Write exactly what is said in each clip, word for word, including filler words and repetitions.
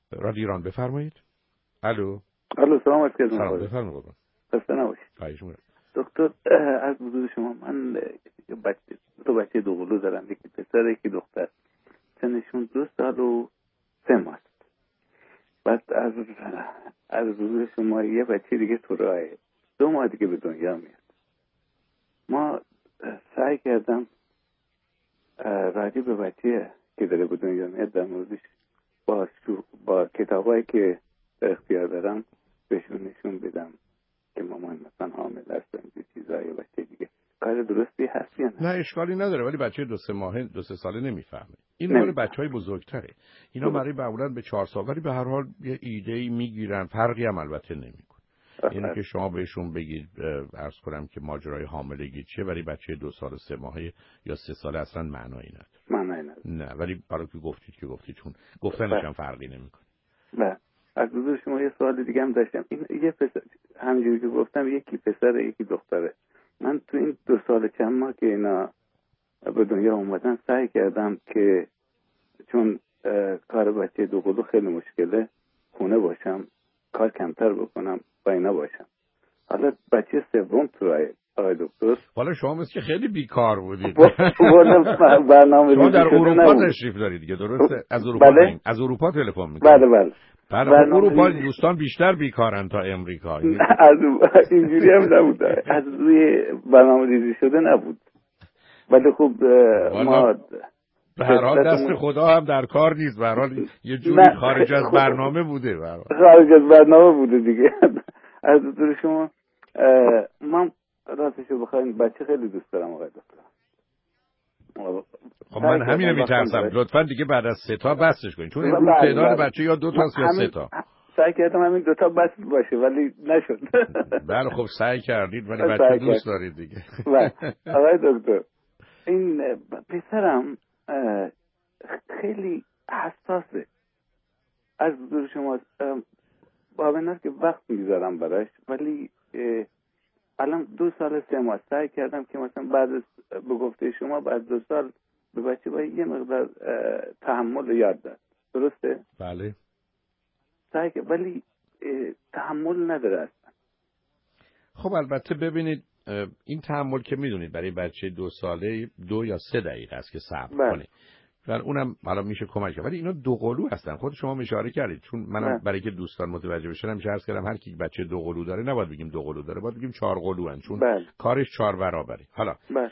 رادیو ایران بفرمایید. الو. الو سلام علیکم. سلام بفرمایید. خسته نباشید. خواهش می‌کنم. دکتر از حضور شما من بچه دو بچه دوقلو دارم، یکی پسر یکی دختر، سنشون دو سال و سه ماه است. بعد از از حضور شما یه بچه دیگه تو راهه، دو ماه دیگه به دنیا میاد. ما سعی کردم راجع به بچه که داره به دنیا میاد در موردش با با کتابایی که در اختیار دارم بهشون نشون بدم که مامان مثلا حامل هستن یه چیزایی، بچه دیگه کار درستی هست یا نه؟ نه اشکالی نداره، ولی بچه دو سه ماهه دو سه ساله نمیفهمه. این مال بچهای بزرگتره. اینا برای معمولا به چهار سال ولی به هر حال یه ایده‌ای میگیرن، فرقی هم البته نمیکنه. یعنی که شما بهشون بگید عرض کنم که ماجرای حاملگی چیه، ولی بچه دو سال و سه ماهه یا سه ساله اصلا معنایی نداره. معنایی نداره. نه ولی برای که گفتید که گفتید چون گفتنش هم فرقی نمیکنه. نه. از حضور شما یه سوال دیگه هم داشتم. این یه پسر همونجوری که گفتم یکی پسر یکی دختره. من تو این دو سال چند ماه که اینا به دنیا اومدن سعی کردم که چون کار بچه دوقلو خیلی مشکله، خونه باشم، کار کمتر بکنم و اینا باشم. حالا بچه سوم تو راه آقای دکتر. حالا شما مثل که خیلی بیکار بودید. برنامه شما در اروپا تشریف دارید دیگه، درسته؟ از اروپا بله؟ از اروپا تلفن میکنید. بله بله. بله اروپا دوستان بیشتر بیکارن تا امریکا. از اینجوری هم نبود، از روی برنامه ریزی شده نبود. ولی خب ما به هر حال دست خدا هم در کار نیست، به هر حال یه جوری خارج از برنامه بوده. به هر حال خارج از برنامه بوده دیگه. از دور شما من راستشو بخواید بچه خیلی دوست دارم آقای دکتر. خب من همین میترسم لطفا دیگه بعد از سه تا بسش کنید، چون این تعداد بچه یا دو تاست یا سه تا. سعی کردم همین دو تا بس باشه ولی نشد. بله خب سعی کردید ولی بچه دوست دارید دیگه. آقای دکتر این پسرم خیلی حساسه. از حضور شما با بناست که وقت میذارم براش، ولی الان دو سال سه ماه سعی کردم که مثلا بعد از به گفته شما بعد دو سال به بچه باید یه مقدار تحمل یاد داد، درسته؟ بله. سعی که ولی تحمل نداره اصلا. خب البته ببینید این تحمل که میدونید برای بچه دو ساله دو یا سه دقیقه است که صبر کنه و اونم حالا میشه کمک کرد، ولی اینا دو قلو هستن. خود شما اشاره کردید، چون منم برای که دوستان متوجه بشن میشه عرض کردم هر کی بچه دو قلو داره نباید بگیم دو قلو داره، باید بگیم چهار قلو ان، چون بله. کارش چهار برابره. حالا بله.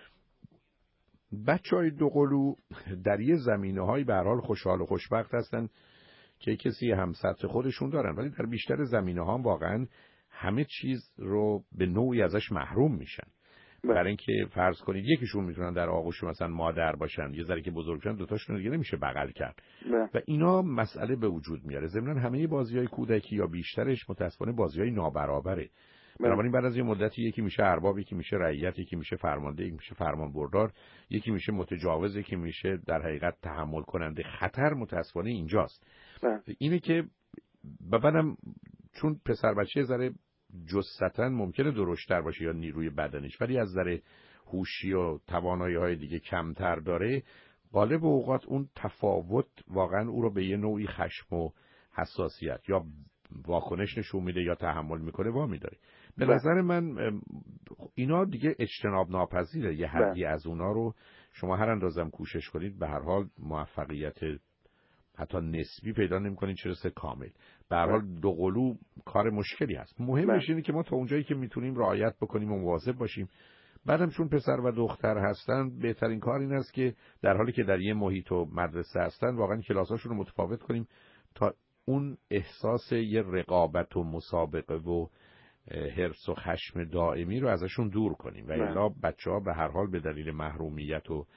بچهای دو قلو در یه زمینه‌های به هر حال خوشحال و خوشبخت هستن که کسی هم سطح خودشون دارن، ولی در بیشتر زمینه‌ها واقعا همه چیز رو به نوعی ازش محروم میشن. برای اینکه فرض کنید یکیشون میتونن در آغوش مثلا مادر باشن، یه ذره که بزرگ شدن دو تاشون دیگه نمیشه بغل کرد بله. و اینا مسئله به وجود میاره. ضمن همه بازی‌های کودکی یا بیشترش متأسفانه بازی‌های نابرابره. بنابراین بعد از یه مدتی یکی میشه ارباب، یکی میشه رعیت، یکی میشه فرمانده، یکی میشه فرمانبردار، یکی میشه متجاوز، یکی میشه در حقیقت تحمل کننده. خطر متأسفانه اینجاست بله. اینه که ببینم چون پسر بچه ذره جستن ممکنه درشت‌تر باشه یا نیروی بدنش، ولی از نظر هوشی و توانایی‌های دیگه کمتر داره، غالب اوقات اون تفاوت واقعا او رو به یه نوعی خشم و حساسیت یا واکنش نشون میده یا تحمل میکنه وامی داره. به نظر من اینا دیگه اجتناب ناپذیره. یه حدی از اونا رو شما هر اندازم کوشش کنید به هر حال موفقیت حتی نسبی پیدا نمی‌کنید، چه برسه کامل. به هر حال دو قلو کار مشکلی هست. مهمش اینه که ما تا اونجایی که میتونیم رعایت بکنیم و مواظب باشیم. بعدم چون پسر و دختر هستن بهترین کار این است که در حالی که در یه محیط و مدرسه هستن واقعا کلاساشون رو متفاوت کنیم تا اون احساس یه رقابت و مسابقه و حرص و خشم دائمی رو ازشون دور کنیم و الا بچه‌ها به هر حال به دلیل محرومیت و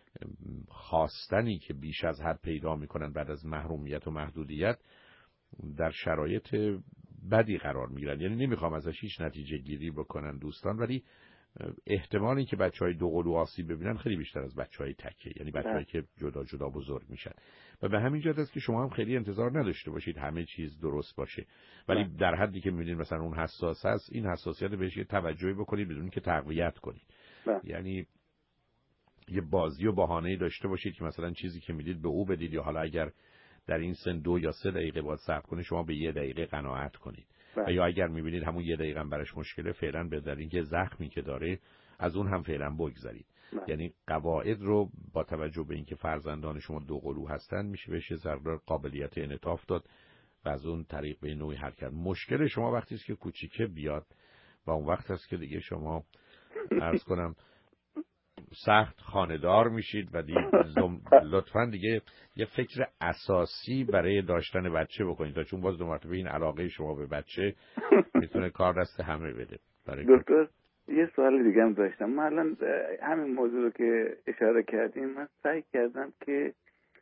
خواستنی که بیش از حد پیدا میکنن بعد از محرومیت و محدودیت در شرایط بدی قرار میگیرن. یعنی نمیخوام ازش هیچ نتیجه گیری بکنن دوستان، ولی احتمالی که بچهای دو قلو آسیب ببینن خیلی بیشتر از بچهای تکه، یعنی بچه‌هایی که جدا جدا بزرگ میشن و به همین جهت است که شما هم خیلی انتظار نداشته باشید همه چیز درست باشه، ولی نه. در حدی که میبینید مثلا اون حساس هست این حساسیت بهش توجهی بکنید بدون که تقویت کنید نه. یعنی یه بازی و بهانه‌ای داشته باشید که مثلا چیزی که میدید به او بدید، یا حالا اگر در این سن دو یا سه دقیقه باید صبر کنه، شما به یه دقیقه قناعت کنید. و یا اگر میبینید همون یه دقیقه هم براش مشکله، فعلا بذارین که زخمی که داره از اون هم فعلا بگذارید. یعنی قواعد رو با توجه به اینکه فرزندان شما دو قلو هستن میشه بهش ضرر قابلیت انعطاف داد و از اون طریق به نوعی حرکت. مشکل شما وقتی است که کوچیکه بیاد و اون وقت هست که دیگه شما عرض کنم سخت خانه‌دار میشید و دیگه لطفاً دیگه یه فکر اساسی برای داشتن بچه بکنید تا چون باز دو مرتبه این علاقه شما به بچه میتونه کار دست همه بده. دکتر یه سوال دیگه هم داشتم. من الان همین موضوع رو که اشاره کردیم من سعی کردم که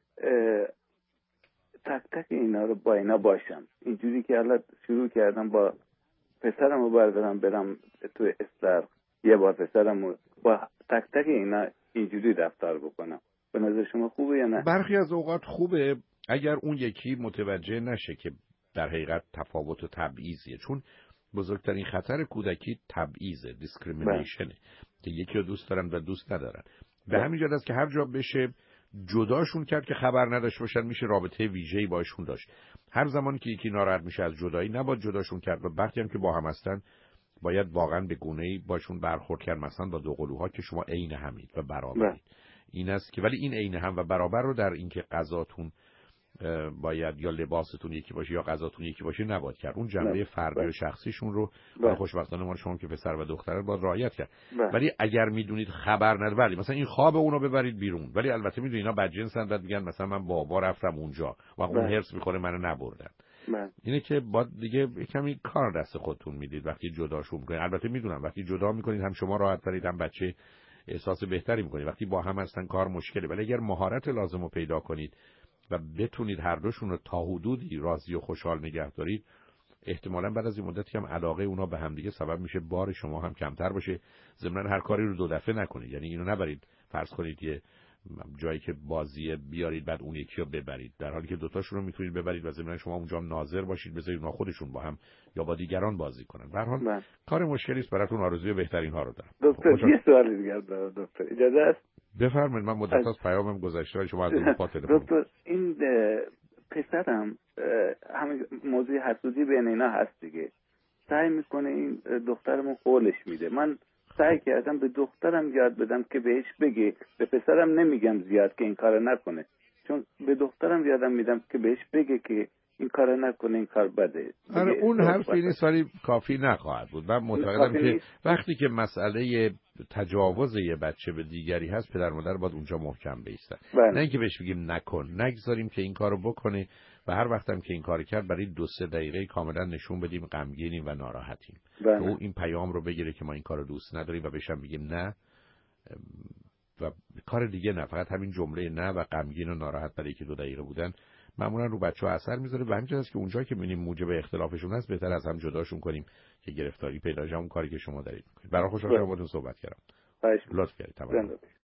تک تک اینا رو با اینا باشم، اینجوری که الان شروع کردم با پسرم رو بردارم برم تو استر، یه بار پسرم رو با تک تک اینا اینجوری رفتار بکنم. به نظر شما خوبه یا نه؟ برخی از اوقات خوبه اگر اون یکی متوجه نشه که در حقیقت تفاوت و تبعیضیه، چون بزرگترین خطر کودکی تبعیضه، دیسکریمینیشنه که یکی رو دوست دارن و دوست ندارن. به همین جهت است که هر جا بشه جداشون کرد که خبر نداشته باشن میشه رابطه ویژه‌ای باشون داشت. هر زمانی که یکی ناراحت میشه از جدایی نباید جداشون کرد و وقتی هم که با هم هستن باید واقعا به گونه‌ای باشون برخورد کرد، مثلا با دو قلوها که شما عین همید و برابرید. این است که ولی این عین هم و برابر رو در اینکه غذاتون باید یا لباستون یکی باشه یا غذاتون یکی باشه نباید کرد. اون جنبه فردی و شخصیشون رو خوشبختانه ما شما که پسر و دختره باید رعایت کرد. ولی اگر میدونید خبر ندارید مثلا این خواب اونو ببرید بیرون، ولی البته میدونید اینا بدجنسن بعد میگن مثلا من بابا رفتم اونجا و اون هرس میخوره منو نبردن. اینه که باید دیگه کمی کار دست خودتون میدید وقتی جداشون میکنید. البته میدونم وقتی جدا میکنید هم شما راحت ترید هم بچه احساس بهتری میکنید. وقتی با هم هستن کار مشکله، ولی اگر مهارت لازم رو پیدا کنید و بتونید هر دوشون رو تا حدودی راضی و خوشحال نگه دارید، احتمالاً بعد از این مدتی هم علاقه اونا به هم دیگه سبب میشه بار شما هم کمتر باشه. ضمن هر کاری رو دو دفعه نکنید، یعنی اینو نبرید فرض کنید یه جایی که بازیه بیارید بعد اون یکی رو ببرید، در حالی که دوتاشون رو میتونید ببرید و ضمن شما اونجا هم ناظر باشید، بذارید اونا خودشون با هم یا با دیگران بازی کنن. به هر حال کار مشکلی است، براتون آرزوی بهترین ها رو دارم. دکتر یه سوال دیگه دارم دکتر، اجازه است؟ بفرمایید. من مدت از پیامم گذشته شما از اروپا تلفن. دکتر این پسرم همین موضوع حسودی بین اینا هست دیگه، سعی میکنه این دخترمو قولش میده. من سعی کردم به دخترم یاد بدم که بهش بگه، به پسرم نمیگم زیاد که این کارو نکنه، چون به دخترم یادم میدم که بهش بگه که این کارو نکنه، این کار بده. آره اون حرفی نیست ولی کافی نخواهد بود. من معتقدم که وقتی که مسئله تجاوز یه بچه به دیگری هست پدر مادر باید اونجا محکم بایستن، نه اینکه بهش بگیم نکن، نگذاریم که این کارو بکنه و هر وقتم که این کارو کرد برای دو سه دقیقه کاملا نشون بدیم غمگینیم و ناراحتیم که او این پیام رو بگیره که ما این کارو دوست نداریم و بهش بگیم نه و کار دیگه نه، فقط همین جمله نه و غمگین و ناراحت برای که دو دقیقه بودن معمولا رو بچه‌ها اثر میذاره. و همین است که اونجایی که می‌بینیم موجب اختلافشون هست بهتر از هم جداشون کنیم که گرفتاری پیدا شه. اون کاری که شما دارید می‌کنید. برای خوشحال شدم باهاتون صحبت کردم. لطف کردید. تمام.